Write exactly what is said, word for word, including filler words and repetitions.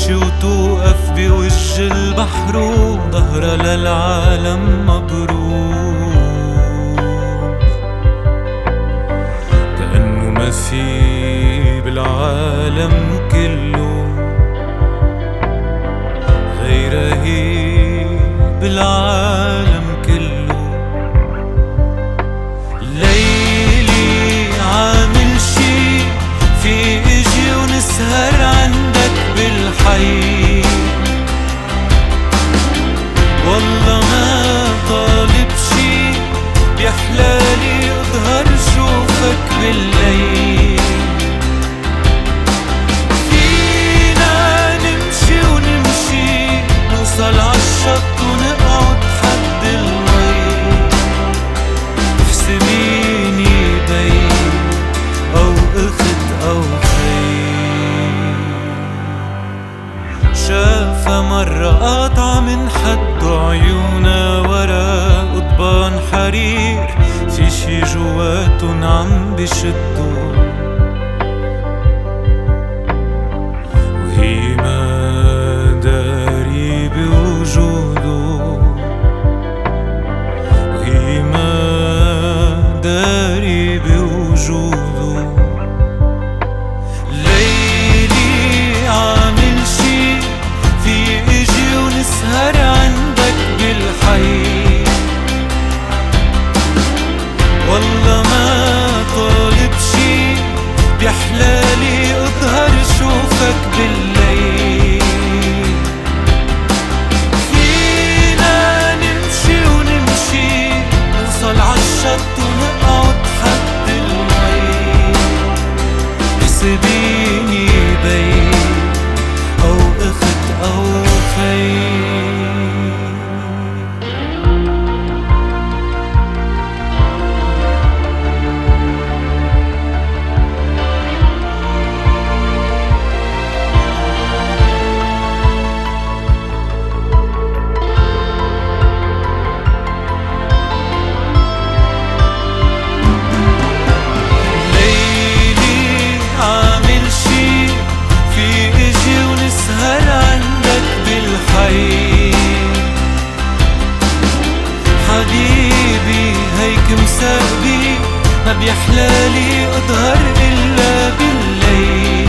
تمشي وتوقف بوجه البحر وظهرها للعالم مبروم، كأنه ما في بالعالم كله غيرها هي بالعالم كله. ليلي عامل شي في اجي ونسهر عندك بالحي، والله ما طالب شي بيحلالي اظهر شوفك بالليل. فينا نمشي ونمشي نوصل عالشط ونقعد حد المي، احسبيني بي او اخت او خي. شافها مرة قاطعة من حد عيونا ورا قضبان حرير، في شي جواتن عم بشدو وهي ما داري بوجوده، وهي ما داري بوجوده. ليلي عامل شي في اجي ونسهر عندك بالحي، والله ما طالب شي بيحلالي اظهر شوفك بالليل. فينا نمشي ونمشي نوصل عالشط ونقعد حد المي، احسبيني بي او اخت او خي. حبيبي هيك مسابي ما بيحلالي اظهر الا بالليل.